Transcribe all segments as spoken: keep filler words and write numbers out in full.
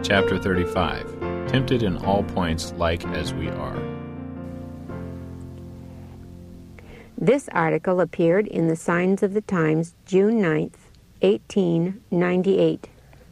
Chapter thirty-five. Tempted in all points like as we are. This article appeared in the Signs of the Times, June ninth, eighteen ninety-eight.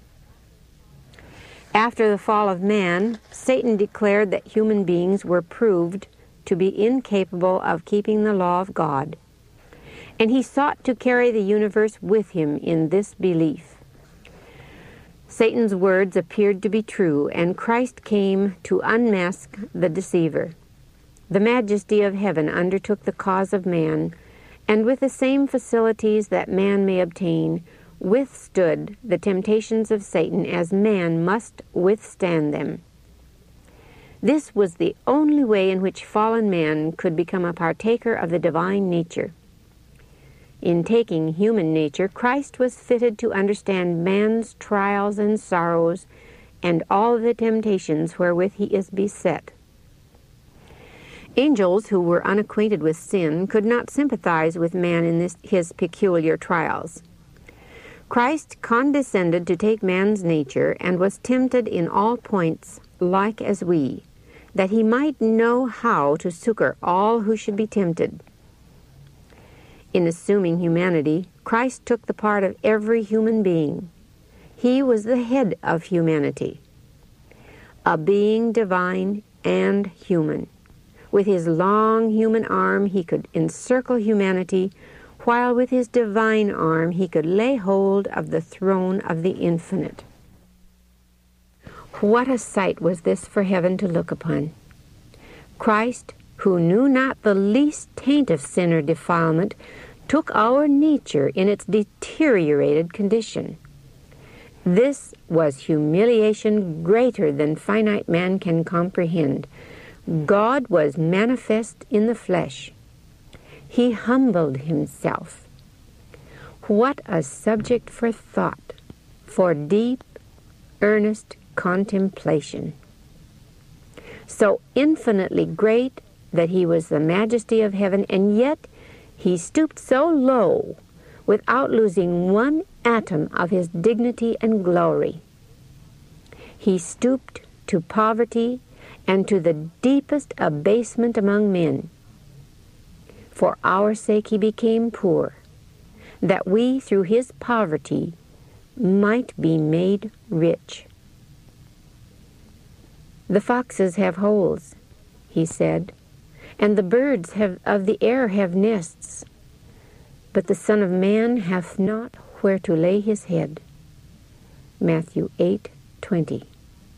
After the fall of man, Satan declared that human beings were proved to be incapable of keeping the law of God, and he sought to carry the universe with him in this belief. Satan's words appeared to be true, and Christ came to unmask the deceiver. The majesty of heaven undertook the cause of man, and with the same facilities that man may obtain, withstood the temptations of Satan as man must withstand them. This was the only way in which fallen man could become a partaker of the divine nature. In taking human nature, Christ was fitted to understand man's trials and sorrows and all the temptations wherewith he is beset. Angels who were unacquainted with sin could not sympathize with man in this, his peculiar trials. Christ condescended to take man's nature and was tempted in all points like as we, that he might know how to succor all who should be tempted. In assuming humanity, Christ took the part of every human being. He was the head of humanity, a being divine and human. With his long human arm, he could encircle humanity, while with his divine arm he could lay hold of the throne of the infinite. What a sight was this for heaven to look upon! Christ, who knew not the least taint of sin or defilement, took our nature in its deteriorated condition. This was humiliation greater than finite man can comprehend. God was manifest in the flesh. He humbled himself. What a subject for thought, for deep, earnest contemplation. So infinitely great that he was the majesty of heaven, and yet he stooped so low without losing one atom of his dignity and glory. He stooped to poverty and to the deepest abasement among men. For our sake he became poor, that we through his poverty might be made rich. The foxes have holes, he said, and the birds have, of the air have nests, but the Son of Man hath not where to lay his head. Matthew eight twenty.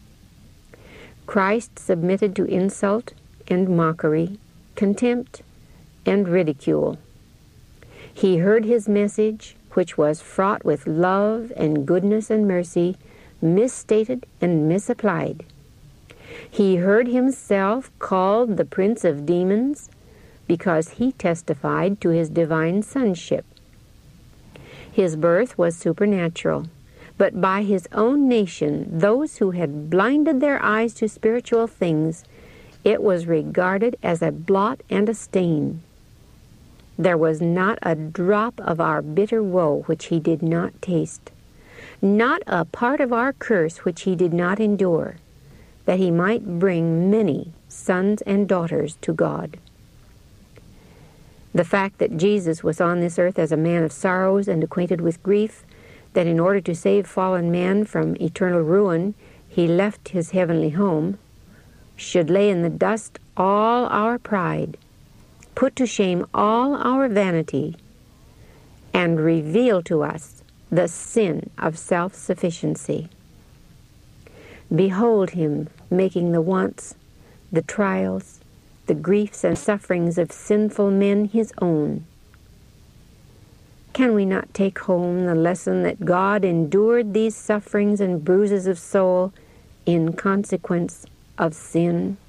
Christ submitted to insult and mockery, contempt and ridicule. He heard his message, which was fraught with love and goodness and mercy, misstated and misapplied. He heard himself called the Prince of Demons because he testified to his divine sonship. His birth was supernatural, but by his own nation, those who had blinded their eyes to spiritual things, it was regarded as a blot and a stain. There was not a drop of our bitter woe which he did not taste, not a part of our curse which he did not endure, that he might bring many sons and daughters to God. The fact that Jesus was on this earth as a man of sorrows and acquainted with grief, that in order to save fallen man from eternal ruin, he left his heavenly home, should lay in the dust all our pride, put to shame all our vanity, and reveal to us the sin of self-sufficiency. Behold him making the wants, the trials, the griefs and sufferings of sinful men his own. Can we not take home the lesson that God endured these sufferings and bruises of soul in consequence of sin?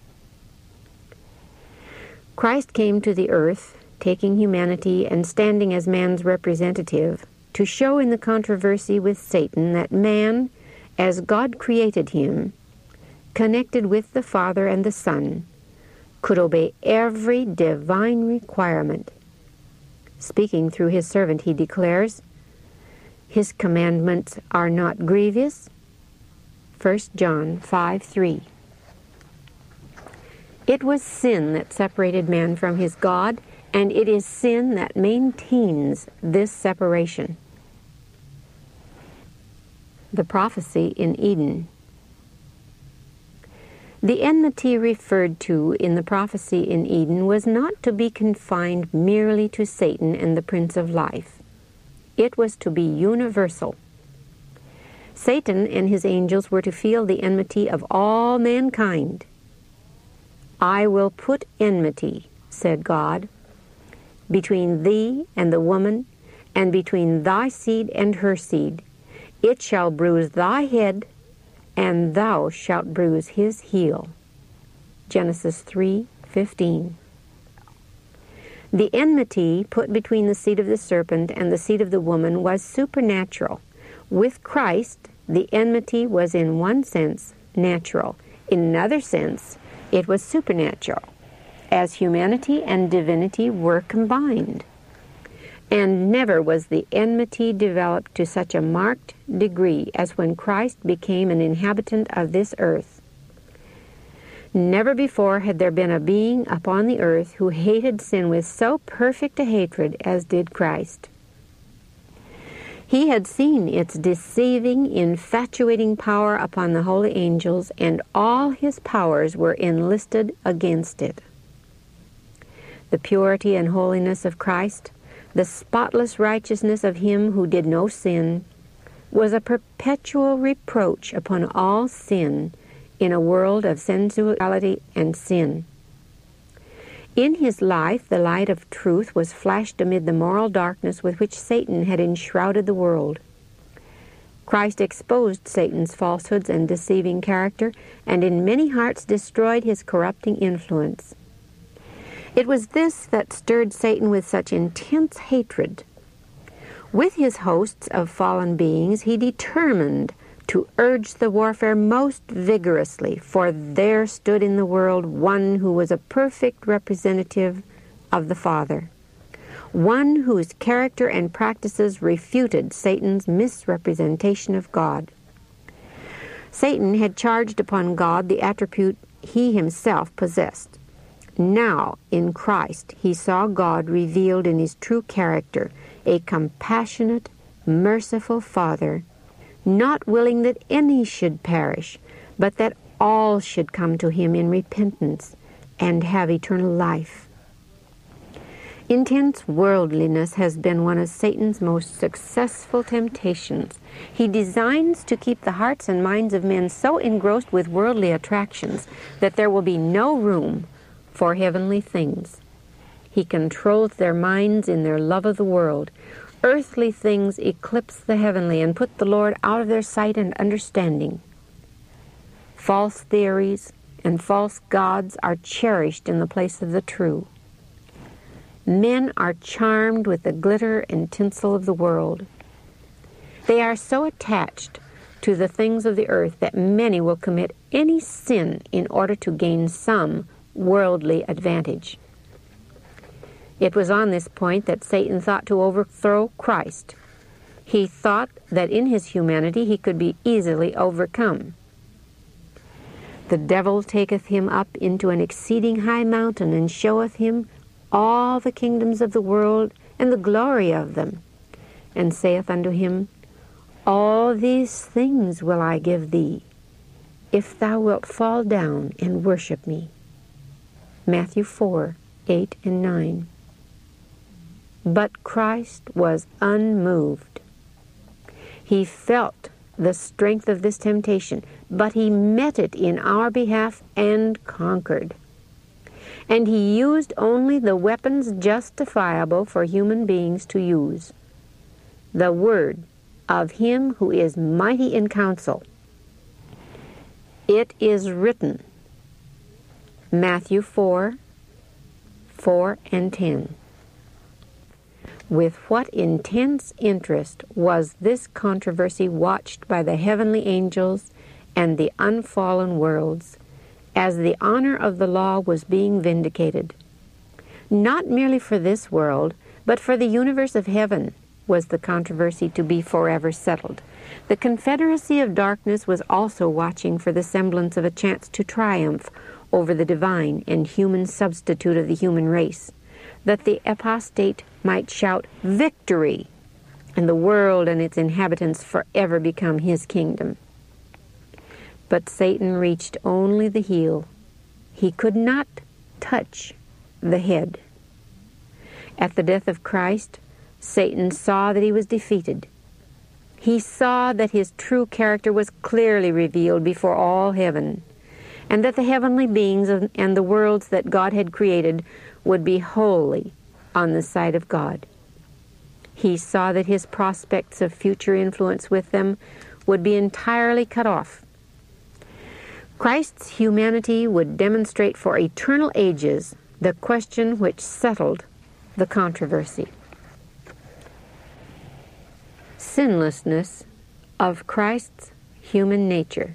Christ came to the earth, taking humanity and standing as man's representative, to show in the controversy with Satan that man, as God created him, connected with the Father and the Son, could obey every divine requirement. Speaking through his servant, he declares, "His commandments are not grievous, First John five three. It was sin that separated man from his God, and it is sin that maintains this separation. The prophecy in Eden. The enmity referred to in the prophecy in Eden was not to be confined merely to Satan and the Prince of Life. It was to be universal. Satan and his angels were to feel the enmity of all mankind. "I will put enmity," said God, "between thee and the woman, and between thy seed and her seed. It shall bruise thy head, and thou shalt bruise his heel." Genesis three fifteen. The enmity put between the seed of the serpent and the seed of the woman was supernatural. With Christ, the enmity was in one sense natural. In another sense, it was supernatural, as humanity and divinity were combined. And never was the enmity developed to such a marked degree as when Christ became an inhabitant of this earth. Never before had there been a being upon the earth who hated sin with so perfect a hatred as did Christ. He had seen its deceiving, infatuating power upon the holy angels, and all his powers were enlisted against it. The purity and holiness of Christ, the spotless righteousness of him who did no sin, was a perpetual reproach upon all sin in a world of sensuality and sin. In his life, the light of truth was flashed amid the moral darkness with which Satan had enshrouded the world. Christ exposed Satan's falsehoods and deceiving character, and in many hearts destroyed his corrupting influence. It was this that stirred Satan with such intense hatred. With his hosts of fallen beings, he determined to urge the warfare most vigorously, for there stood in the world one who was a perfect representative of the Father, one whose character and practices refuted Satan's misrepresentation of God. Satan had charged upon God the attribute he himself possessed. Now, in Christ, he saw God revealed in his true character, a compassionate, merciful Father, not willing that any should perish, but that all should come to him in repentance and have eternal life. Intense worldliness has been one of Satan's most successful temptations. He designs to keep the hearts and minds of men so engrossed with worldly attractions that there will be no room for heavenly things. He controls their minds in their love of the world. Earthly things eclipse the heavenly and put the Lord out of their sight and understanding. False theories and false gods are cherished in the place of the true. Men are charmed with the glitter and tinsel of the world. They are so attached to the things of the earth that many will commit any sin in order to gain some worldly advantage. It was on this point that Satan thought to overthrow Christ. He thought that in his humanity he could be easily overcome. The devil taketh him up into an exceeding high mountain, and showeth him all the kingdoms of the world and the glory of them, and saith unto him, All these things will I give thee, if thou wilt fall down and worship me. Matthew four, eight and nine. But Christ was unmoved. He felt the strength of this temptation, but he met it in our behalf and conquered. And he used only the weapons justifiable for human beings to use. The word of him who is mighty in counsel. It is written. Matthew four, four and ten. With what intense interest was this controversy watched by the heavenly angels and the unfallen worlds, as the honor of the law was being vindicated, not merely for this world, but for the universe of heaven was the controversy to be forever settled. The confederacy of darkness was also watching for the semblance of a chance to triumph over the divine and human substitute of the human race, that the apostate might shout victory, and the world and its inhabitants forever become his kingdom. But Satan reached only the heel. He could not touch the head. At the death of Christ, Satan saw that he was defeated. He saw that his true character was clearly revealed before all heaven, and that the heavenly beings and the worlds that God had created would be wholly on the side of God. He saw that his prospects of future influence with them would be entirely cut off. Christ's humanity would demonstrate for eternal ages the question which settled the controversy. Sinlessness of Christ's human nature.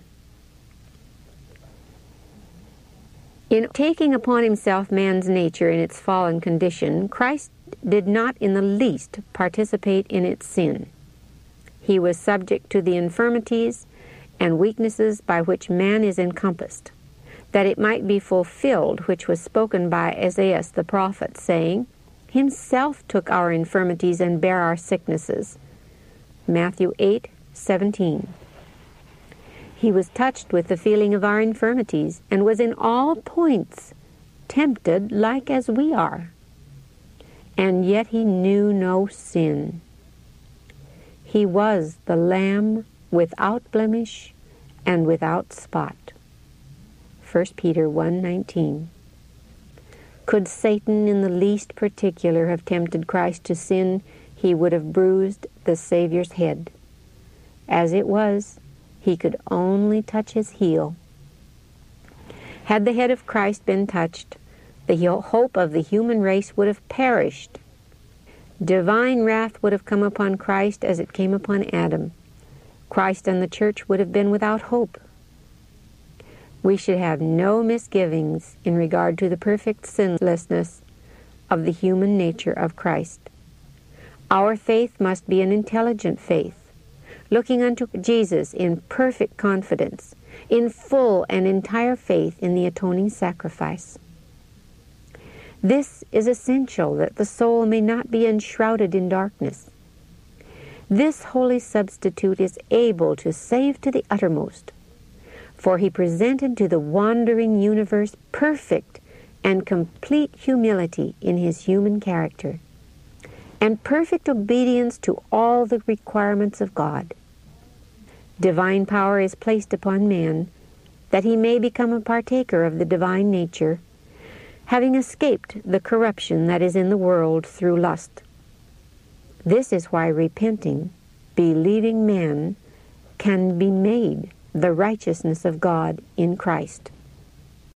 In taking upon himself man's nature in its fallen condition, Christ did not in the least participate in its sin. He was subject to the infirmities and weaknesses by which man is encompassed, that it might be fulfilled which was spoken by Isaiah the prophet, saying, Himself took our infirmities and bare our sicknesses. Matthew eight seventeen. He was touched with the feeling of our infirmities, and was in all points tempted like as we are. And yet he knew no sin. He was the Lamb without blemish and without spot. First Peter one nineteen. Could Satan in the least particular have tempted Christ to sin, he would have bruised the Savior's head. As it was, he could only touch his heel. Had the head of Christ been touched, the hope of the human race would have perished. Divine wrath would have come upon Christ as it came upon Adam. Christ and the church would have been without hope. We should have no misgivings in regard to the perfect sinlessness of the human nature of Christ. Our faith must be an intelligent faith, looking unto Jesus in perfect confidence, in full and entire faith in the atoning sacrifice. This is essential that the soul may not be enshrouded in darkness. This holy substitute is able to save to the uttermost, for he presented to the wandering universe perfect and complete humility in his human character, and perfect obedience to all the requirements of God. Divine power is placed upon man that he may become a partaker of the divine nature, having escaped the corruption that is in the world through lust. This is why repenting, believing man can be made the righteousness of God in Christ.